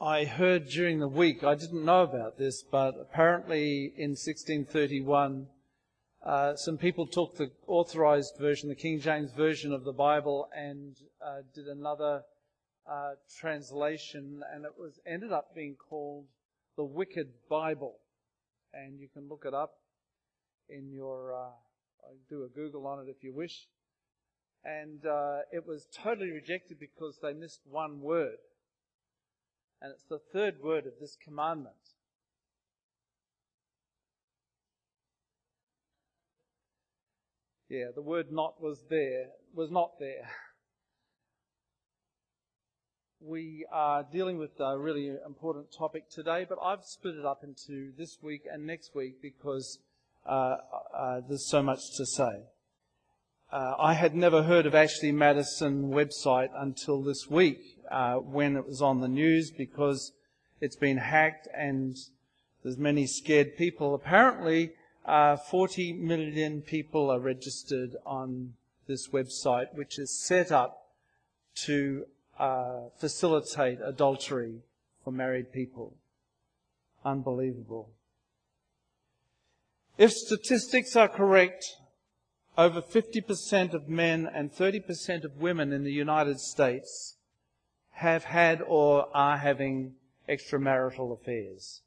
I heard during the week, I didn't know about this, but apparently in 1631, some people took the authorized version, the King James Version of the Bible, and did another translation, and it ended up being called the Wicked Bible. And you can look it up in your, do a Google on it if you wish. And it was totally rejected because they missed one word. And it's the third word of this commandment. Yeah, the word not was not there. We are dealing with a really important topic today, but I've split it up into this week and next week because there's so much to say. I had never heard of Ashley Madison website until this week when it was on the news because it's been hacked and there's many scared people. Apparently 40 million people are registered on this website, which is set up to facilitate adultery for married people. Unbelievable. If statistics are correct, over 50% of men and 30% of women in the United States have had or are having extramarital affairs.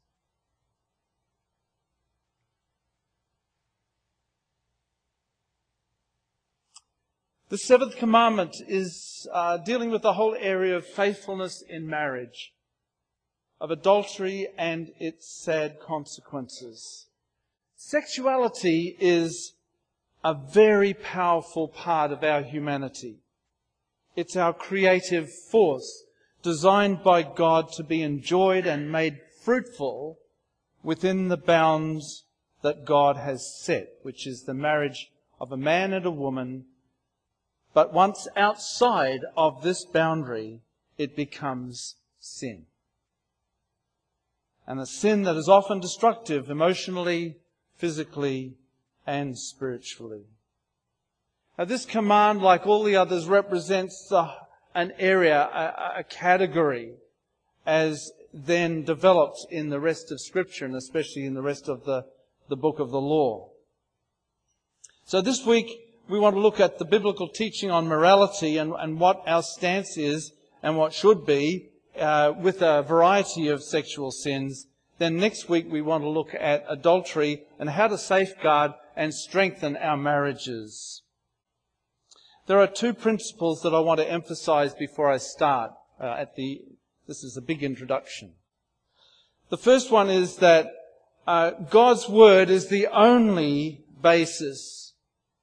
The seventh commandment is dealing with the whole area of faithfulness in marriage, of adultery and its sad consequences. Sexuality is a very powerful part of our humanity. It's our creative force, designed by God to be enjoyed and made fruitful within the bounds that God has set, which is the marriage of a man and a woman. But once outside of this boundary, it becomes sin. And a sin that is often destructive emotionally, physically, and spiritually. Now, this command, like all the others, represents an area, a category, as then developed in the rest of Scripture, and especially in the rest of the book of the law. So this week, we want to look at the biblical teaching on morality and what our stance is and what should be with a variety of sexual sins. Then next week, we want to look at adultery and how to safeguard and strengthen our marriages. There are two principles that I want to emphasize before I start. This is a big introduction. The first one is that God's Word is the only basis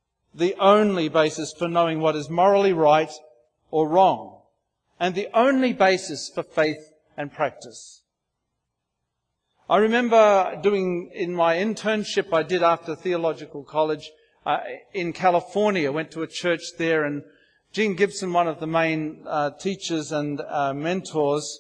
for knowing what is morally right or wrong, and the only basis for faith and practice. I remember doing, in my internship I did after theological college in California, went to a church there, and Gene Gibson, one of the main teachers and mentors,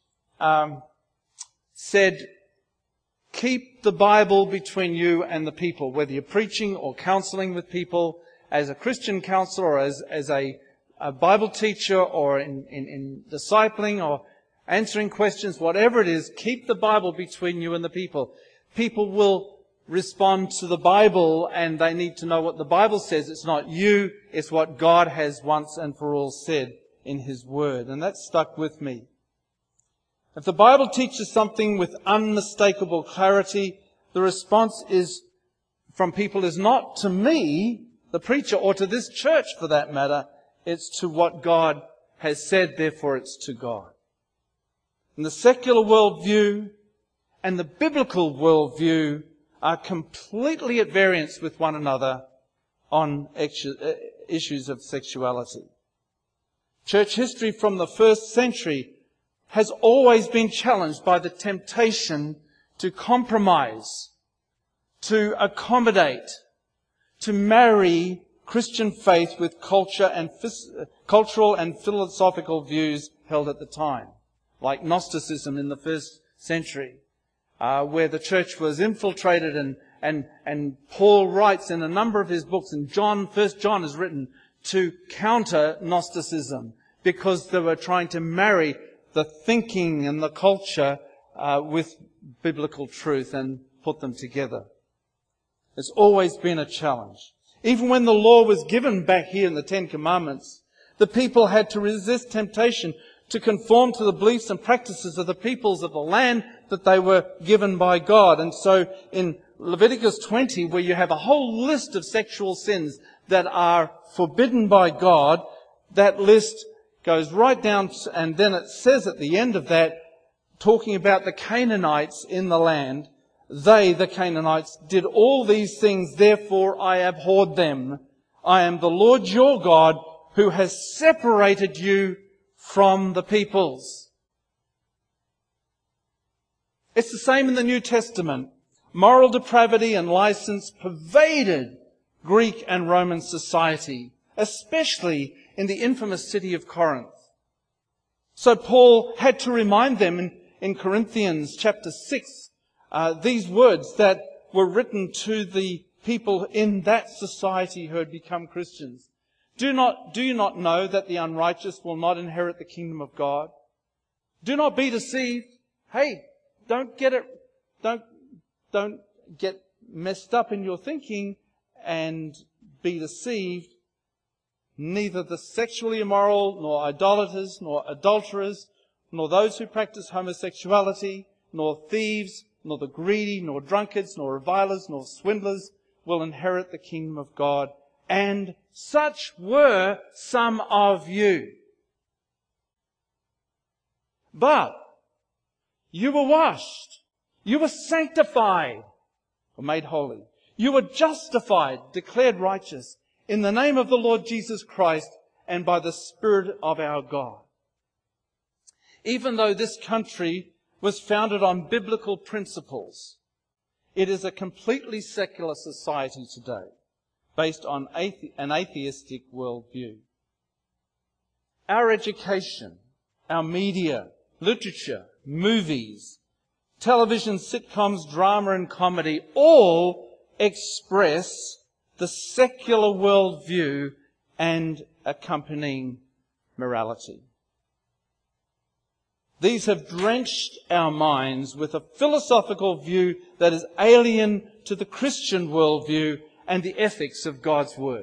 said, keep the Bible between you and the people, whether you're preaching or counseling with people, as a Christian counselor or as a Bible teacher or in discipling or answering questions, whatever it is, keep the Bible between you and the people. People will respond to the Bible and they need to know what the Bible says. It's not you, it's what God has once and for all said in His Word. And that stuck with me. If the Bible teaches something with unmistakable clarity, the response from people is not to me, the preacher, or to this church for that matter. It's to what God has said, therefore it's to God. And the secular worldview and the biblical worldview are completely at variance with one another on issues of sexuality. Church history from the first century has always been challenged by the temptation to compromise, to accommodate, to marry Christian faith with cultural and philosophical views held at the time, like Gnosticism in the first century, where the church was infiltrated and Paul writes in a number of his books, and First John is written to counter Gnosticism because they were trying to marry the thinking and the culture with biblical truth and put them together. It's always been a challenge. Even when the law was given back here in the Ten Commandments, the people had to resist temptation to conform to the beliefs and practices of the peoples of the land that they were given by God. And so in Leviticus 20, where you have a whole list of sexual sins that are forbidden by God, that list goes right down, and then it says at the end of that, talking about the Canaanites in the land, they, the Canaanites, did all these things, therefore I abhorred them. I am the Lord your God who has separated you from the peoples. It's the same in the New Testament. Moral depravity and license pervaded Greek and Roman society, especially in the infamous city of Corinth. So Paul had to remind them in Corinthians chapter 6, these words that were written to the people in that society who had become Christians. Do you not know that the unrighteous will not inherit the kingdom of God? Do not be deceived. Hey, don't get messed up in your thinking and be deceived. Neither the sexually immoral, nor idolaters, nor adulterers, nor those who practice homosexuality, nor thieves, nor the greedy, nor drunkards, nor revilers, nor swindlers will inherit the kingdom of God. And such were some of you. But you were washed, you were sanctified, or made holy. You were justified, declared righteous, in the name of the Lord Jesus Christ and by the Spirit of our God. Even though this country was founded on biblical principles, it is a completely secular society today, based on an atheistic worldview. Our education, our media, literature, movies, television, sitcoms, drama and comedy all express the secular worldview and accompanying morality. These have drenched our minds with a philosophical view that is alien to the Christian worldview and the ethics of God's Word.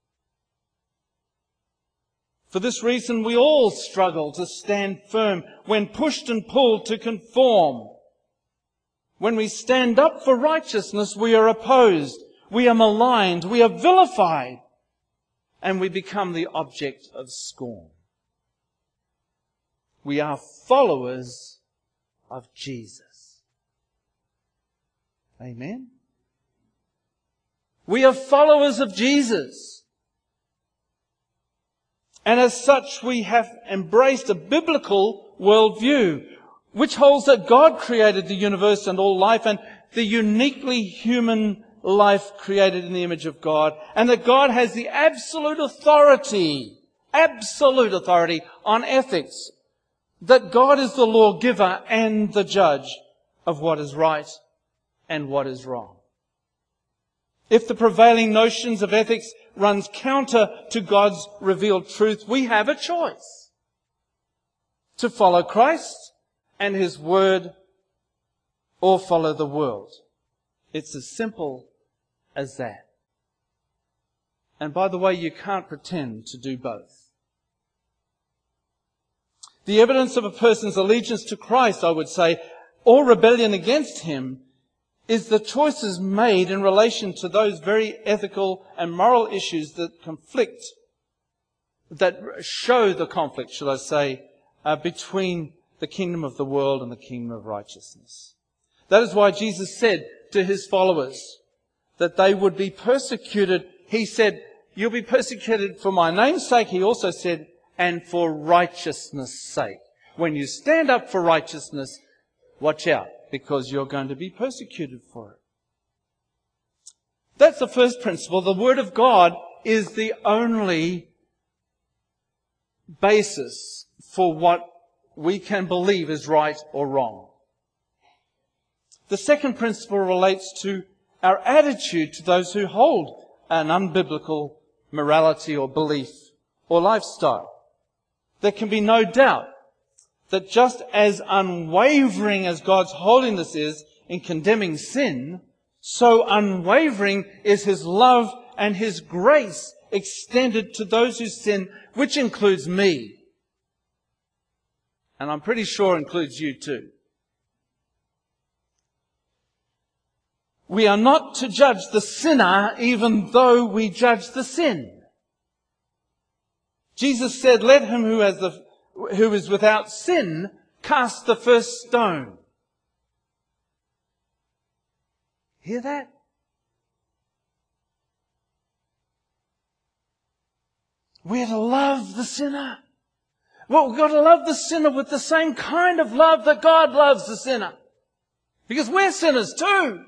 For this reason, we all struggle to stand firm when pushed and pulled to conform. When we stand up for righteousness, we are opposed, we are maligned, we are vilified, and we become the object of scorn. We are followers of Jesus. Amen? We are followers of Jesus. And as such, we have embraced a biblical worldview, which holds that God created the universe and all life, and the uniquely human life created in the image of God, and that God has the absolute authority on ethics, that God is the lawgiver and the judge of what is right and what is wrong. If the prevailing notions of ethics runs counter to God's revealed truth, we have a choice to follow Christ and His Word or follow the world. It's as simple as that. And by the way, you can't pretend to do both. The evidence of a person's allegiance to Christ, I would say, or rebellion against Him, is the choices made in relation to those very ethical and moral issues that conflict, that show the conflict, shall I say, between the kingdom of the world and the kingdom of righteousness. That is why Jesus said to His followers that they would be persecuted. He said, you'll be persecuted for my name's sake. He also said, and for righteousness' sake. When you stand up for righteousness, watch out, because you're going to be persecuted for it. That's the first principle. The Word of God is the only basis for what we can believe is right or wrong. The second principle relates to our attitude to those who hold an unbiblical morality or belief or lifestyle. There can be no doubt that just as unwavering as God's holiness is in condemning sin, so unwavering is His love and His grace extended to those who sin, which includes me. And I'm pretty sure includes you too. We are not to judge the sinner even though we judge the sin. Jesus said, "Let him who is without sin cast the first stone." Hear that? We're to love the sinner. Well, we've got to love the sinner with the same kind of love that God loves the sinner. Because we're sinners too.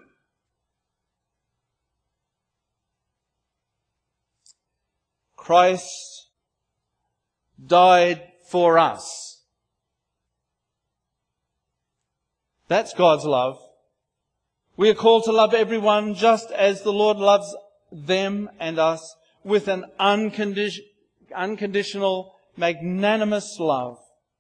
Christ died for us. That's God's love. We are called to love everyone just as the Lord loves them and us with an unconditional, magnanimous love.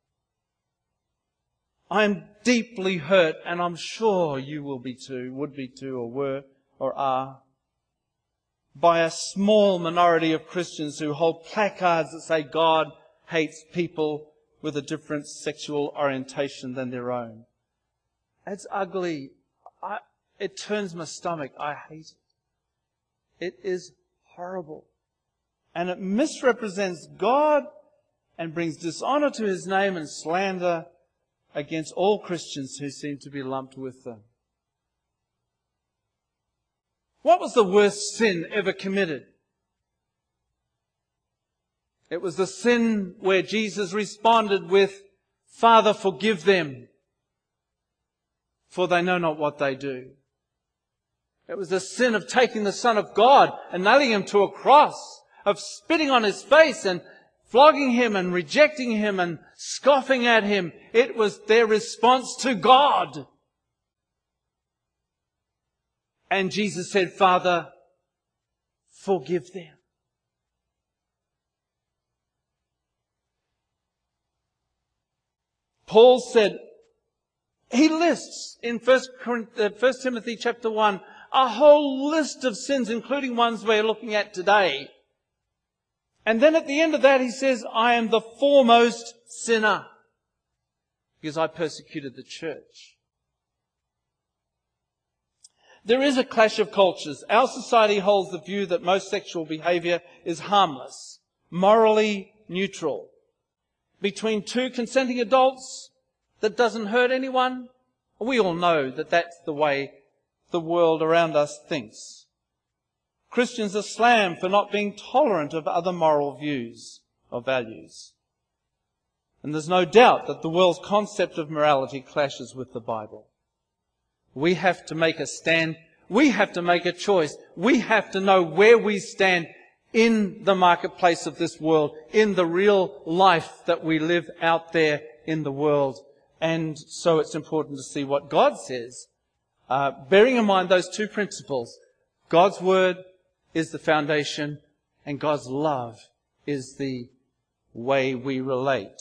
I am deeply hurt, and I'm sure you will be too, would be too, or were, or are, by a small minority of Christians who hold placards that say God hates people with a different sexual orientation than their own. It's ugly. It turns my stomach. I hate it. It is horrible. And it misrepresents God and brings dishonor to His name and slander against all Christians who seem to be lumped with them. What was the worst sin ever committed? It was the sin where Jesus responded with, "Father, forgive them, for they know not what they do." It was the sin of taking the Son of God and nailing Him to a cross, of spitting on His face and flogging Him and rejecting Him and scoffing at Him. It was their response to God. And Jesus said, "Father, forgive them." Paul said, he lists in 1 Timothy chapter 1 a whole list of sins, including ones we're looking at today. And then at the end of that he says, "I am the foremost sinner because I persecuted the church." There is a clash of cultures. Our society holds the view that most sexual behavior is harmless, morally neutral. Between two consenting adults, that doesn't hurt anyone. We all know that that's the way the world around us thinks. Christians are slammed for not being tolerant of other moral views or values. And there's no doubt that the world's concept of morality clashes with the Bible. We have to make a stand. We have to make a choice. We have to know where we stand in the marketplace of this world, in the real life that we live out there in the world. And so it's important to see what God says, bearing in mind those two principles. God's Word is the foundation, and God's love is the way we relate.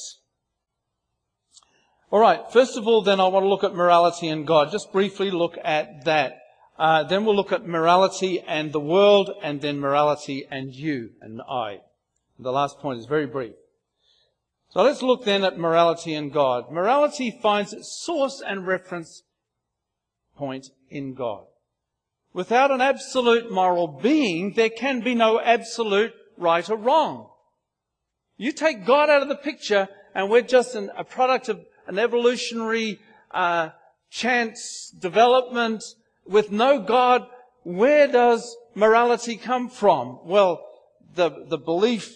All right, first of all, then I want to look at morality and God. Just briefly look at that. Then we'll look at morality and the world, and then morality and you and I. The last point is very brief. So let's look then at morality and God. Morality finds its source and reference point in God. Without an absolute moral being, there can be no absolute right or wrong. You take God out of the picture, and we're just a product of an evolutionary chance development. With no God, where does morality come from? Well, the belief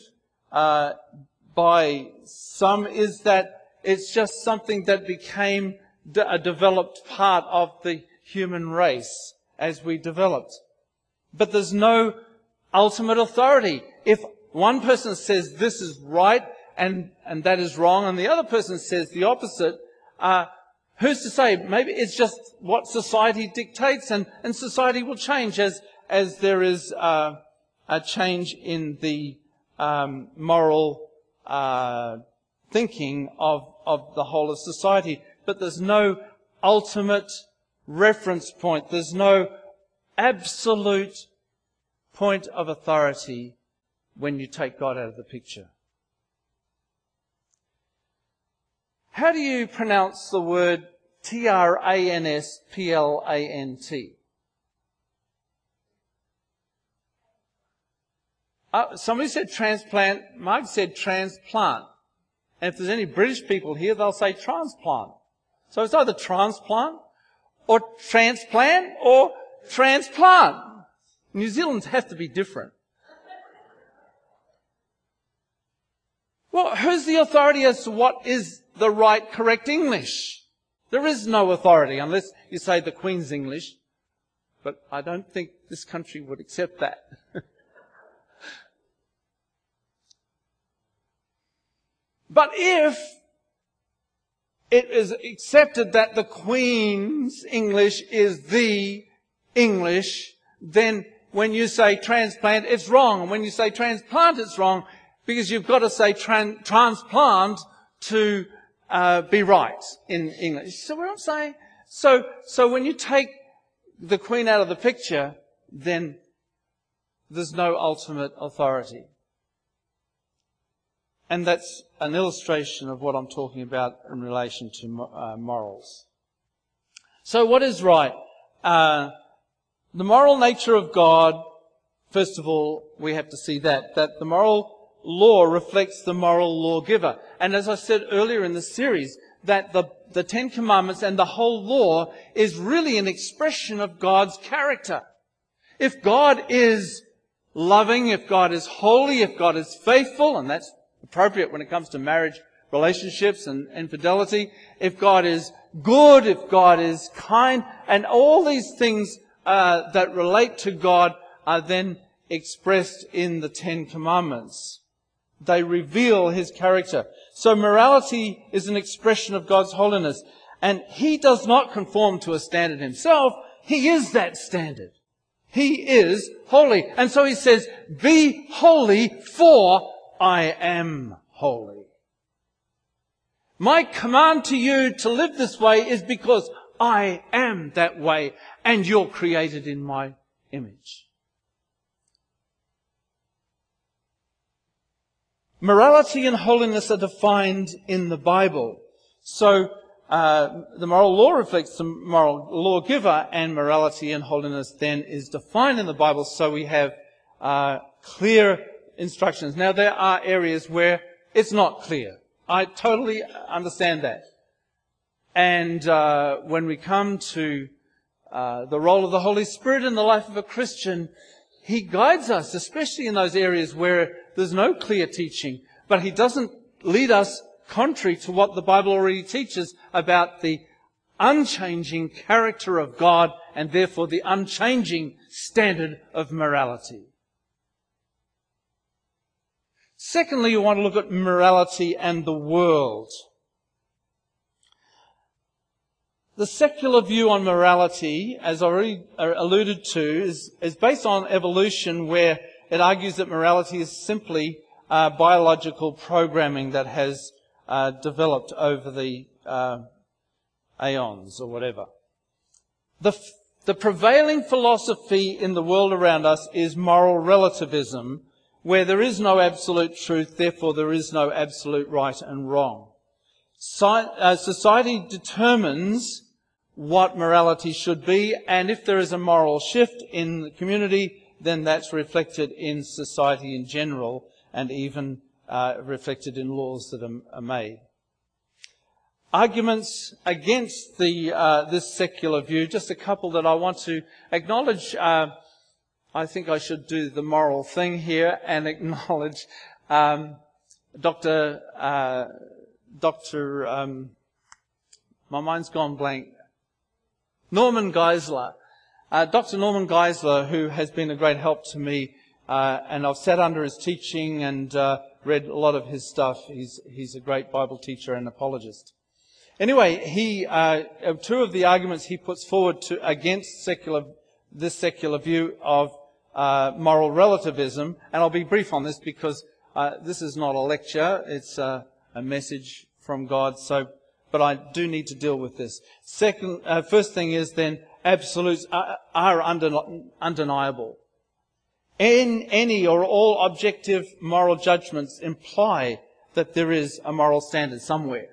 by some is that it's just something that became a developed part of the human race as we developed. But there's no ultimate authority. If one person says this is right and that is wrong, and the other person says the opposite, who's to say? Maybe it's just what society dictates, and society will change as there is a change in the moral thinking of the whole of society. But there's no ultimate reference point. There's no absolute point of authority when you take God out of the picture. How do you pronounce the word transplant? Somebody said transplant. Mark said transplant. And if there's any British people here, they'll say transplant. So it's either transplant or transplant or transplant. New Zealand's have to be different. Well, who's the authority as to what is the right, correct English? There is no authority unless you say the Queen's English. But I don't think this country would accept that. But if it is accepted that the Queen's English is the English, then when you say transplant, it's wrong. And when you say transplant, it's wrong, because you've got to say transplant to be right in English. So what I'm saying, so when you take the Queen out of the picture, then there's no ultimate authority. And that's an illustration of what I'm talking about in relation to morals. So what is right? The moral nature of God, first of all, we have to see that the moral law reflects the moral lawgiver. And as I said earlier in the series, that the Ten Commandments and the whole law is really an expression of God's character. If God is loving, if God is holy, if God is faithful, and that's appropriate when it comes to marriage relationships and infidelity, if God is good, if God is kind, and all these things that relate to God are then expressed in the Ten Commandments. They reveal His character. So morality is an expression of God's holiness. And He does not conform to a standard Himself. He is that standard. He is holy. And so He says, be holy, for I am holy. My command to you to live this way is because I am that way, and you're created in my image. Morality and holiness are defined in the Bible. So the moral law reflects the moral lawgiver, and morality and holiness then is defined in the Bible. So we have clear instructions. Now there are areas where it's not clear. I totally understand that. And when we come to the role of the Holy Spirit in the life of a Christian, He guides us, especially in those areas where there's no clear teaching. But He doesn't lead us contrary to what the Bible already teaches about the unchanging character of God and therefore the unchanging standard of morality. Secondly, you want to look at morality and the world. The secular view on morality, as I already alluded to, is based on evolution, where it argues that morality is simply biological programming that has developed over the aeons or whatever. The prevailing philosophy in the world around us is moral relativism, where there is no absolute truth, therefore there is no absolute right and wrong. Society determines what morality should be, and if there is a moral shift in the community, then that's reflected in society in general, and even reflected in laws that are made. Arguments against this secular view, just a couple that I want to acknowledge. I think I should do the moral thing here and acknowledge Dr. My mind's gone blank. Norman Geisler. Dr. Norman Geisler, who has been a great help to me, and I've sat under his teaching and read a lot of his stuff. He's a great Bible teacher and apologist. Anyway, two of the arguments he puts forward against this secular view of moral relativism, and I'll be brief on this because this is not a lecture, it's a message from God. But I do need to deal with this. First thing is then, absolutes are undeniable. Any or all objective moral judgments imply that there is a moral standard somewhere.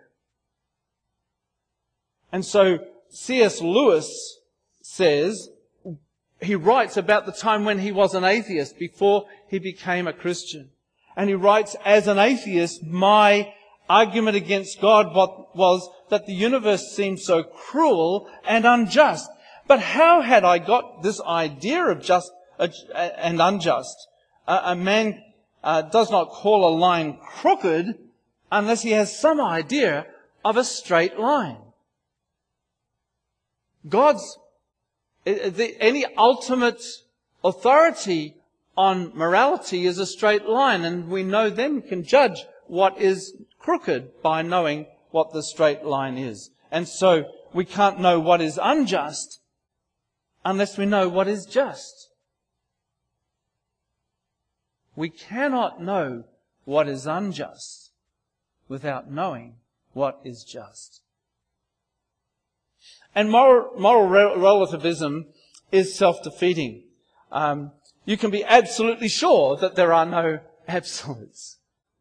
And so C.S. Lewis says, he writes about the time when he was an atheist before he became a Christian. And he writes, as an atheist, my argument against God was that the universe seemed so cruel and unjust. But how had I got this idea of just and unjust? A man does not call a line crooked unless he has some idea of a straight line. Any ultimate authority on morality is a straight line, and we can judge what is crooked by knowing what the straight line is. And so we can't know what is unjust unless we know what is just. We cannot know what is unjust without knowing what is just. And moral relativism is self-defeating. You can be absolutely sure that there are no absolutes.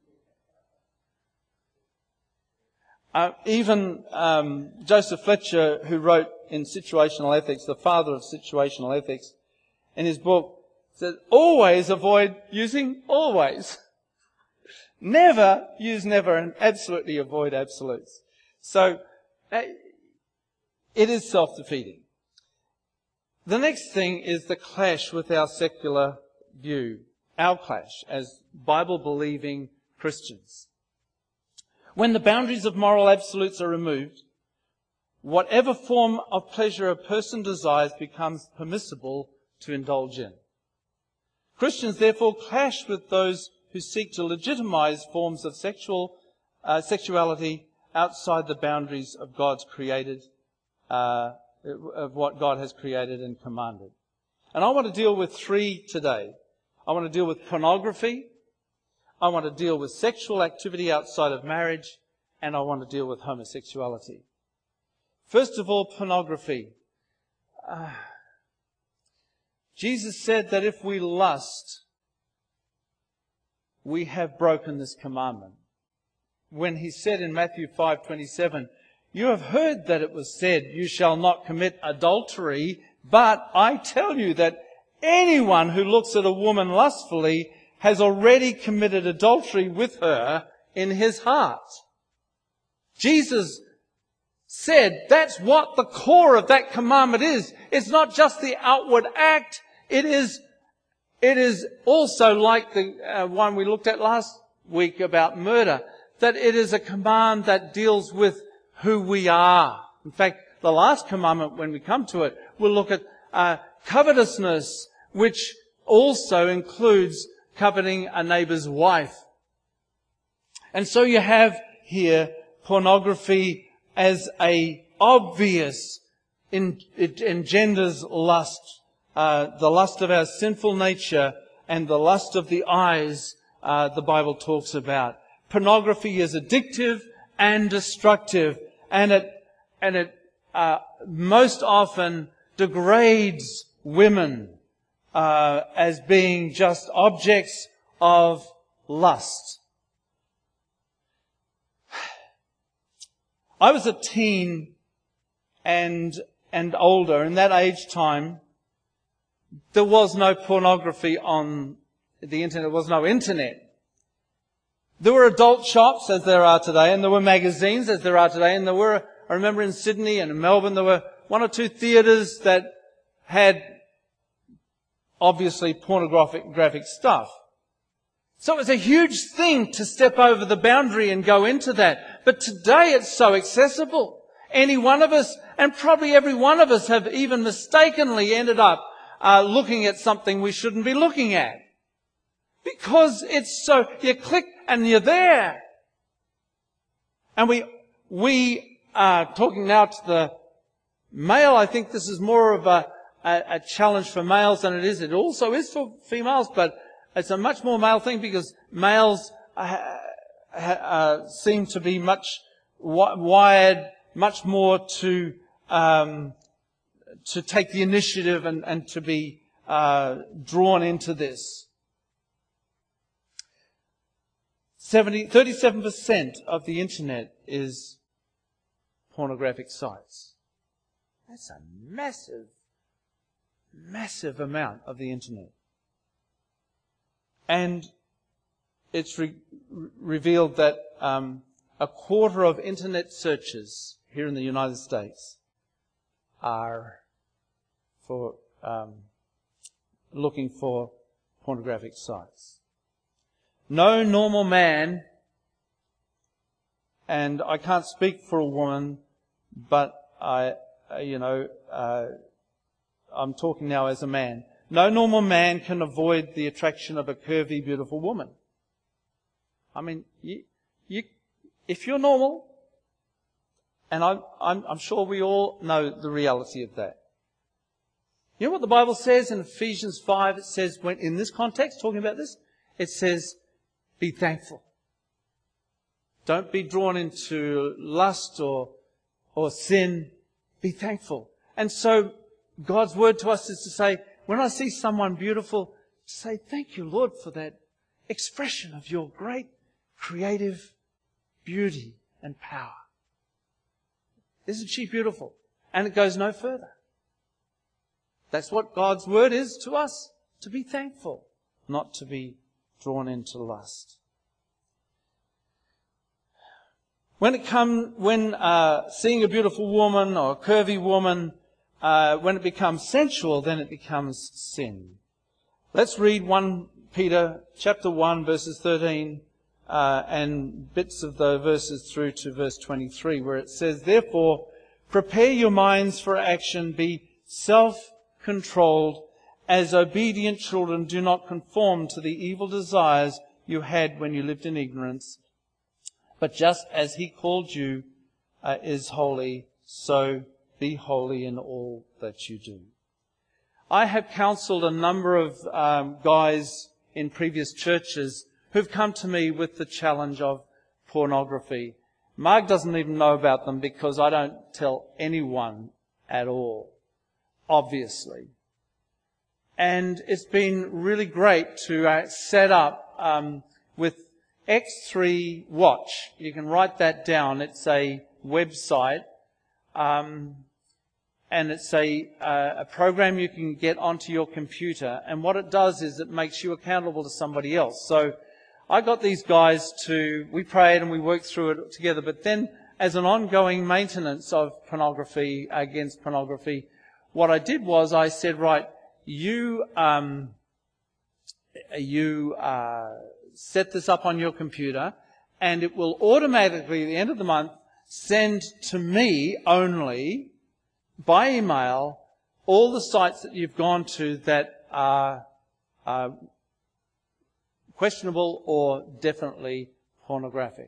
Even Joseph Fletcher, who wrote in Situational Ethics, the father of situational ethics, in his book, said, always avoid using always. Never use never, and absolutely avoid absolutes. So, it is self-defeating. The next thing is the clash with our secular view. Our clash as Bible-believing Christians. When the boundaries of moral absolutes are removed, whatever form of pleasure a person desires becomes permissible to indulge in. Christians therefore clash with those who seek to legitimize forms of sexuality outside the boundaries of God's created, of what God has created and commanded. And I want to deal with three today. I want to deal with pornography. I want to deal with sexual activity outside of marriage. And I want to deal with homosexuality. First of all, pornography. Jesus said that if we lust, we have broken this commandment. When he said in Matthew 5:27, you have heard that it was said, you shall not commit adultery, but I tell you that anyone who looks at a woman lustfully has already committed adultery with her in his heart. Jesus said that's what the core of that commandment is. It's not just the outward act. It is also like the one we looked at last week about murder, that it is a command that deals with who we are. In fact, the last commandment, when we come to it, we'll look at covetousness, which also includes coveting a neighbour's wife. And so you have here pornography as a obvious, it engenders lust, the lust of our sinful nature and the lust of the eyes the Bible talks about. Pornography is addictive and destructive, and it most often degrades women as being just objects of lust. I was a teen and older. In that age time, there was no pornography on the internet. There was no internet. There were adult shops, as there are today, and there were magazines, as there are today, and there were, I remember in Sydney and in Melbourne, there were one or two theatres that had obviously graphic stuff. So it was a huge thing to step over the boundary and go into that. But today it's so accessible. Any one of us, and probably every one of us, have even mistakenly ended up looking at something we shouldn't be looking at. Because it's so, you click and you're there. And we are talking now to the male. I think this is more of a challenge for males than it is. It also is for females, but it's a much more male thing because males seem to be wired much more to take the initiative and to be drawn into this. 37% of the internet is pornographic sites. That's a massive, massive amount of the internet. And it's revealed that a quarter of internet searches here in the United States are for looking for pornographic sites. No normal man, and I can't speak for a woman, but I'm talking now as a man. No normal man can avoid the attraction of a curvy, beautiful woman. I mean, if you're normal, and I'm sure we all know the reality of that. You know what the Bible says in Ephesians 5? It says, when in this context, talking about this, it says, be thankful. Don't be drawn into lust or sin. Be thankful. And so God's word to us is to say, when I see someone beautiful, say, thank you, Lord, for that expression of your great creative beauty and power. Isn't she beautiful? And it goes no further. That's what God's word is to us, to be thankful, not to be drawn into lust. When seeing a beautiful woman or a curvy woman, when it becomes sensual, then it becomes sin. Let's read 1 Peter chapter 1 verses 13 and bits of the verses through to verse 23, where it says, therefore, prepare your minds for action, be self-controlled. As obedient children, do not conform to the evil desires you had when you lived in ignorance. But just as He called you is holy, so be holy in all that you do. I have counseled a number of guys in previous churches who've come to me with the challenge of pornography. Mark doesn't even know about them because I don't tell anyone at all, obviously. And it's been really great to set up with X3 Watch. You can write that down. It's a website, and it's a program you can get onto your computer. And what it does is it makes you accountable to somebody else. So I got these guys we prayed and we worked through it together. But then, as an ongoing maintenance of pornography, against pornography, what I did was I said, right, you set this up on your computer, and it will automatically, at the end of the month, send to me only, by email, all the sites that you've gone to that are questionable or definitely pornographic.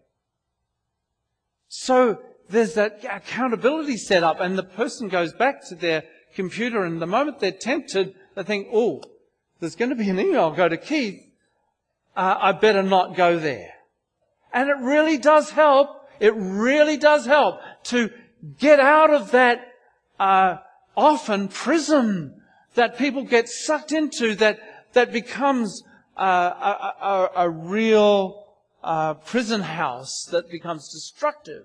So there's that accountability set up, and the person goes back to their computer, and the moment they're tempted, they think, oh, there's going to be an email go to Keith. I better not go there. And it really does help. It really does help to get out of that often prison that people get sucked into, that becomes a real prison house that becomes destructive.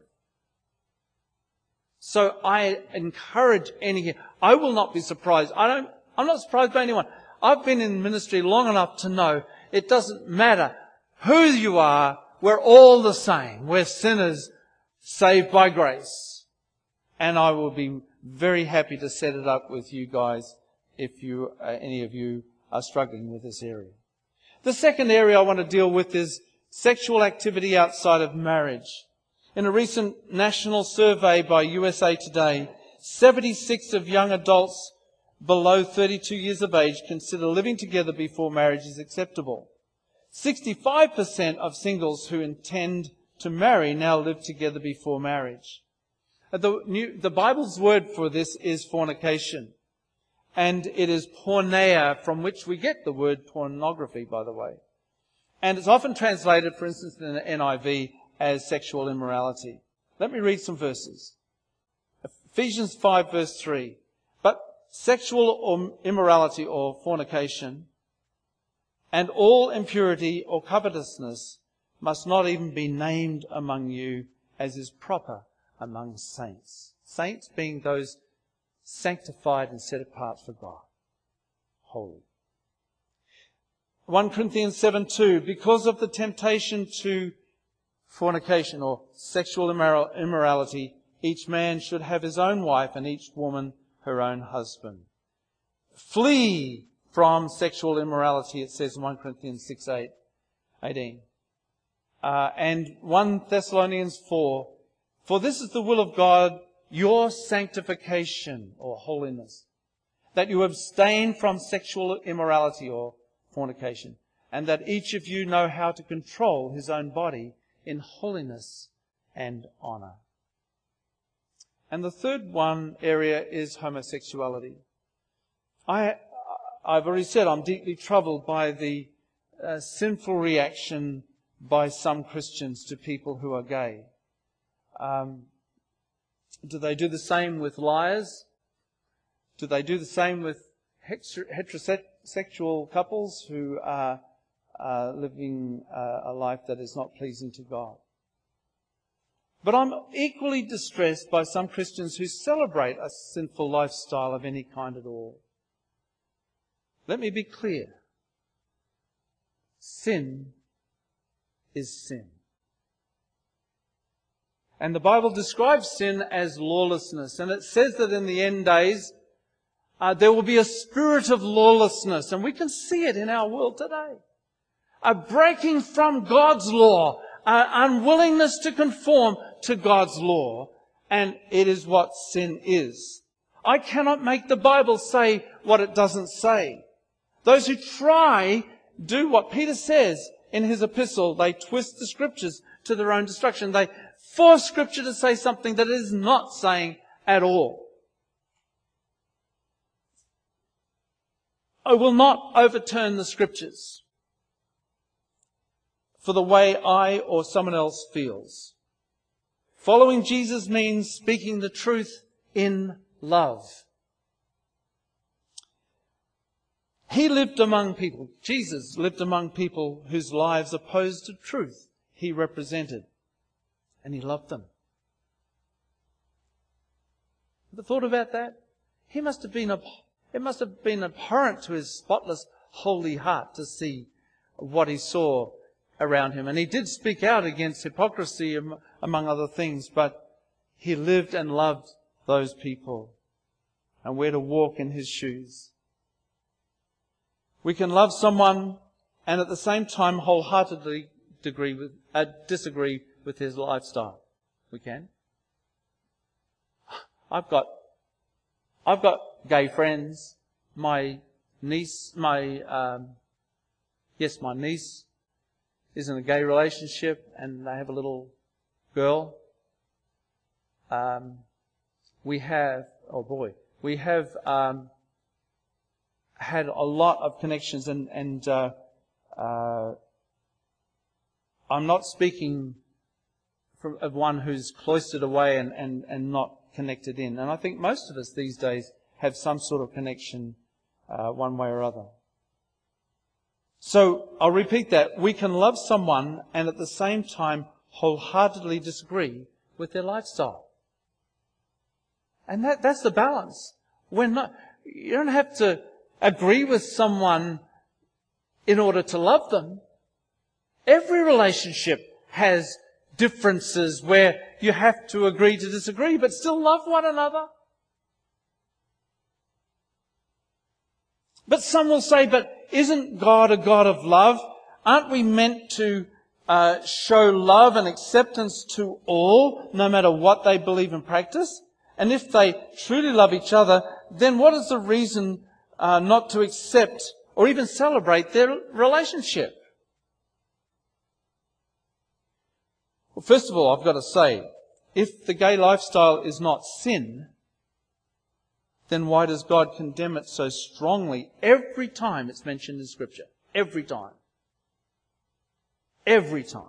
So I encourage I will not be surprised. I'm not surprised by anyone. I've been in ministry long enough to know it doesn't matter who you are. We're all the same. We're sinners saved by grace. And I will be very happy to set it up with you guys if any of you are struggling with this area. The second area I want to deal with is sexual activity outside of marriage. In a recent national survey by USA Today, 76% of young adults below 32 years of age consider living together before marriage is acceptable. 65% of singles who intend to marry now live together before marriage. The Bible's word for this is fornication. And it is porneia, from which we get the word pornography, by the way. And it's often translated, for instance, in the NIV as sexual immorality. Let me read some verses. Ephesians 5 verse 3. But sexual immorality or fornication and all impurity or covetousness must not even be named among you, as is proper among saints. Saints being those sanctified and set apart for God. Holy. 1 Corinthians 7:2, because of the temptation to fornication or sexual immorality, each man should have his own wife and each woman her own husband. Flee from sexual immorality, it says in 1 Corinthians 6:18. And 1 Thessalonians 4, for this is the will of God, your sanctification or holiness, that you abstain from sexual immorality or fornication, and that each of you know how to control his own body in holiness and honor. And the third one area is homosexuality. I've already said I'm deeply troubled by the sinful reaction by some Christians to people who are gay. Do they do the same with liars? Do they do the same with heterosexual couples who are living a life that is not pleasing to God? But I'm equally distressed by some Christians who celebrate a sinful lifestyle of any kind at all. Let me be clear. Sin is sin. And the Bible describes sin as lawlessness. And it says that in the end days, there will be a spirit of lawlessness. And we can see it in our world today. A breaking from God's law, unwillingness to conform to God's law. And it is what sin is. I cannot make the Bible say what it doesn't say. Those who try do what Peter says in his epistle. They twist the scriptures to their own destruction. They force scripture to say something that it is not saying at all. I will not overturn the scriptures for the way I or someone else feels. Following Jesus means speaking the truth in love. He lived among people. Jesus lived among people whose lives opposed to truth he represented. And he loved them. Ever thought about that? It must have been abhorrent to his spotless, holy heart to see what he saw around him. And he did speak out against hypocrisy, among other things, but he lived and loved those people. And we're to walk in his shoes. We can love someone and at the same time wholeheartedly disagree with his lifestyle. We can. I've got gay friends. My niece is in a gay relationship and they have a little girl. We have had a lot of connections and I'm not speaking of one who's cloistered away and not connected in. And I think most of us these days have some sort of connection one way or other. So I'll repeat that. We can love someone and at the same time wholeheartedly disagree with their lifestyle. And that's the balance. You don't have to agree with someone in order to love them. Every relationship has differences where you have to agree to disagree, but still love one another. But some will say, but isn't God a God of love? Aren't we meant to show love and acceptance to all, no matter what they believe and practice? And if they truly love each other, then what is the reason not to accept or even celebrate their relationship? Well, first of all, I've got to say, if the gay lifestyle is not sin, then why does God condemn it so strongly every time it's mentioned in Scripture? Every time. Every time.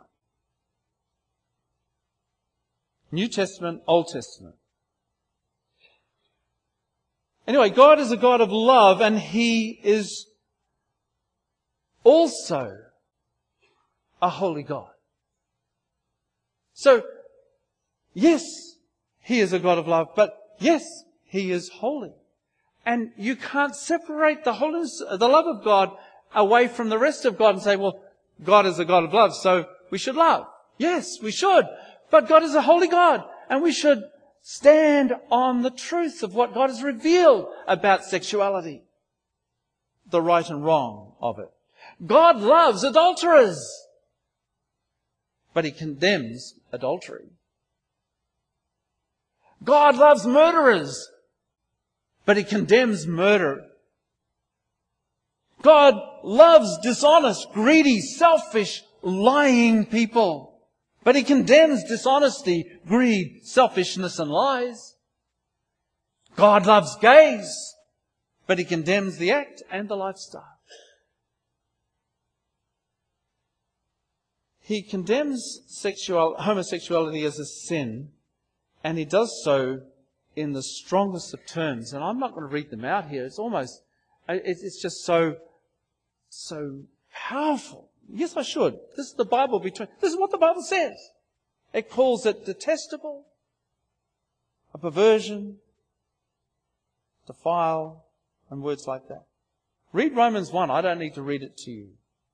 New Testament, Old Testament. Anyway, God is a God of love, and He is also a holy God. So, yes, He is a God of love, but yes, He is holy. And you can't separate the holiness, the love of God away from the rest of God and say, well, God is a God of love, so we should love. Yes, we should. But God is a holy God, and we should stand on the truth of what God has revealed about sexuality, the right and wrong of it. God loves adulterers, but He condemns adultery. God loves murderers, but He condemns murder. God loves dishonest, greedy, selfish, lying people, but He condemns dishonesty, greed, selfishness and lies. God loves gays, but He condemns the act and the lifestyle. He condemns homosexuality as a sin, and He does so in the strongest of terms. And I'm not going to read them out here. It's just so powerful. Yes, I should. This is the Bible. This is what the Bible says. It calls it detestable, a perversion, defile, and words like that. Read Romans 1. I don't need to read it to you.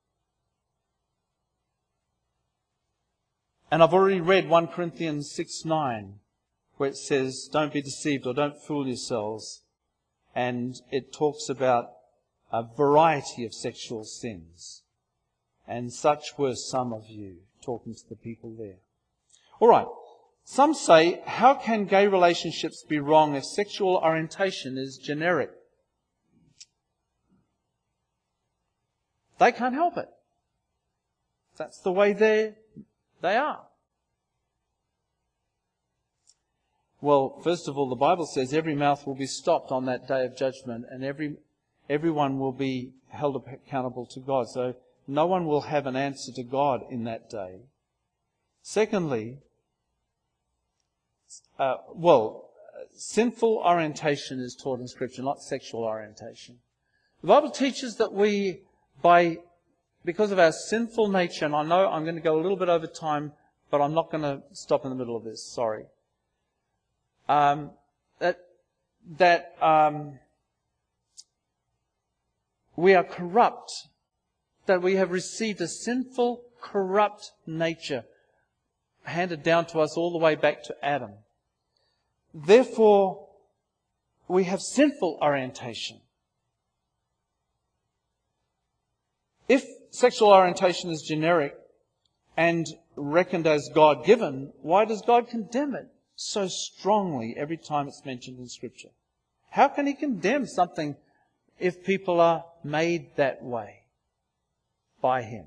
And I've already read 1 Corinthians 6:9, where it says, don't be deceived or don't fool yourselves. And it talks about a variety of sexual sins. And such were some of you, talking to the people there. All right. Some say, how can gay relationships be wrong if sexual orientation is generic? They can't help it. That's the way they are. Well, first of all, the Bible says every mouth will be stopped on that day of judgment, and everyone will be held accountable to God. So no one will have an answer to God in that day. Secondly, sinful orientation is taught in Scripture, not sexual orientation. The Bible teaches that because of our sinful nature, and I know I'm going to go a little bit over time, but I'm not going to stop in the middle of this, sorry. We are corrupt, that we have received a sinful, corrupt nature handed down to us all the way back to Adam. Therefore, we have sinful orientation. If sexual orientation is generic and reckoned as God-given, why does God condemn it so strongly every time it's mentioned in Scripture? How can He condemn something if people are made that way by Him?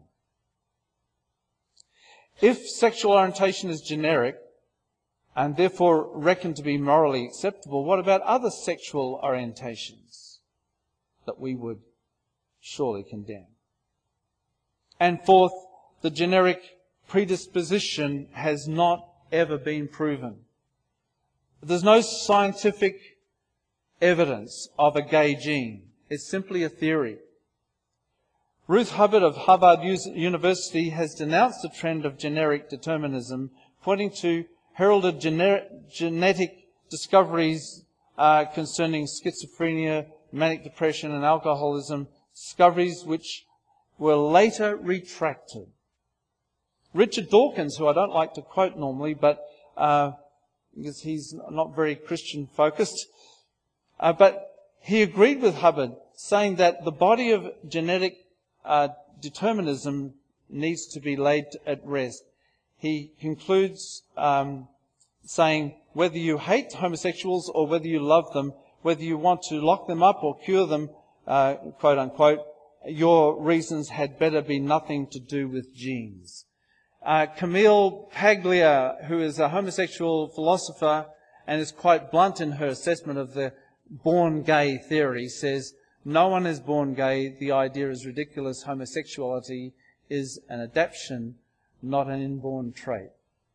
If sexual orientation is generic and therefore reckoned to be morally acceptable, what about other sexual orientations that we would surely condemn? And fourth, the generic predisposition has not ever been proven. There's no scientific evidence of a gay gene. It's simply a theory. Ruth Hubbard of Harvard University has denounced the trend of generic determinism, pointing to heralded genetic discoveries concerning schizophrenia, manic depression and alcoholism, discoveries which were later retracted. Richard Dawkins, who I don't like to quote normally, but because he's not very Christian focused, but he agreed with Hubbard, saying that the body of genetic determinism needs to be laid at rest. He concludes saying, whether you hate homosexuals or whether you love them, whether you want to lock them up or cure them, quote unquote, your reasons had better be nothing to do with genes. Camille Paglia, who is a homosexual philosopher and is quite blunt in her assessment of the born gay theory, says, no one is born gay. The idea is ridiculous. Homosexuality is an adaptation not an inborn trait.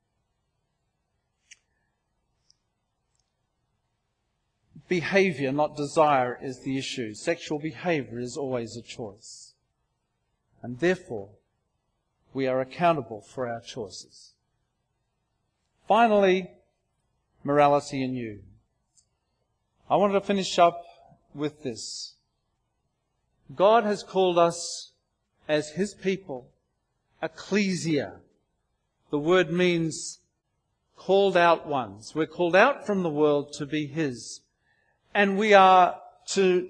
Behavior, not desire, is the issue. Sexual behavior is always a choice. And therefore, we are accountable for our choices. Finally, morality in you. I wanted to finish up with this. God has called us as His people, ecclesia. The word means called out ones. We're called out from the world to be His. And we are to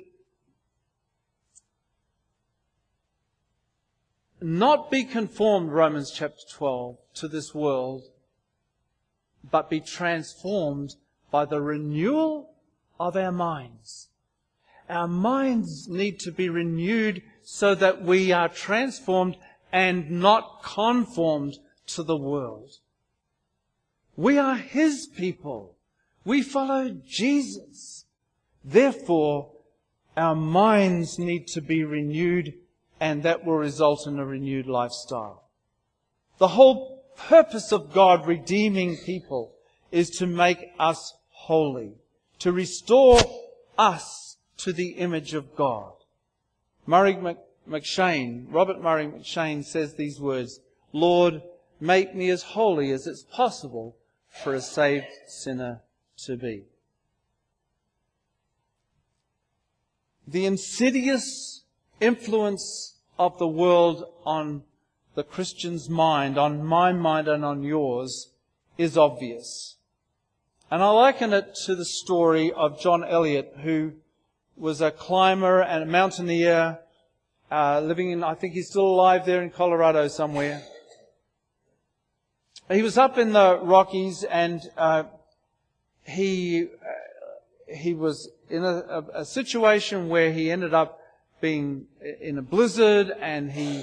not be conformed, Romans chapter 12, to this world, but be transformed by the renewal of our minds. Our minds need to be renewed so that we are transformed and not conformed to the world. We are His people. We follow Jesus. Therefore, our minds need to be renewed, and that will result in a renewed lifestyle. The whole purpose of God redeeming people is to make us holy, to restore us to the image of God. Robert Murray McCheyne says these words, "Lord, make me as holy as it's possible for a saved sinner to be." The insidious influence of the world on the Christian's mind, on my mind and on yours, is obvious. And I liken it to the story of John Elliott, who was a climber and a mountaineer, living in, I think he's still alive there in Colorado somewhere. He was up in the Rockies, and he was in a situation where he ended up being in a blizzard, and he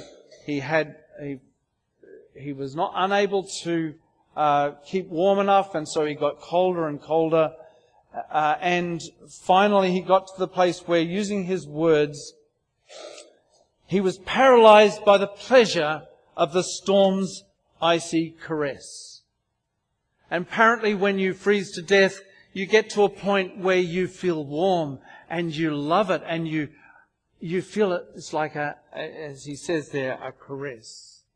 was not unable to keep warm enough, and so he got colder and colder. And finally he got to the place where, using his words, he was paralyzed by the pleasure of the storm's icy caress. And apparently when you freeze to death, you get to a point where you feel warm and you love it, and you feel it. It's like as he says there, a caress.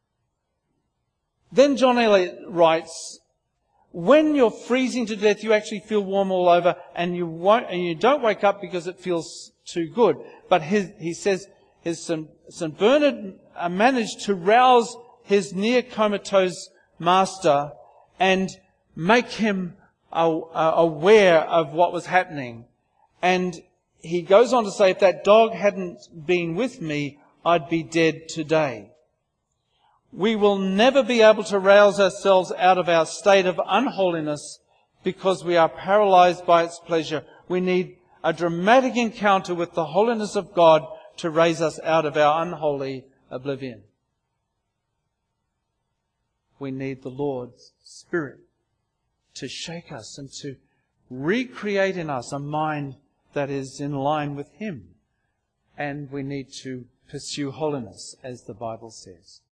Then John Elliott writes, when you're freezing to death, you actually feel warm all over, and you don't wake up because it feels too good. But he says St. Bernard managed to rouse his near comatose master and make him aware of what was happening. And he goes on to say, if that dog hadn't been with me, I'd be dead today. We will never be able to rouse ourselves out of our state of unholiness because we are paralyzed by its pleasure. We need a dramatic encounter with the holiness of God to raise us out of our unholy oblivion. We need the Lord's Spirit to shake us and to recreate in us a mind that is in line with Him. And we need to pursue holiness, as the Bible says.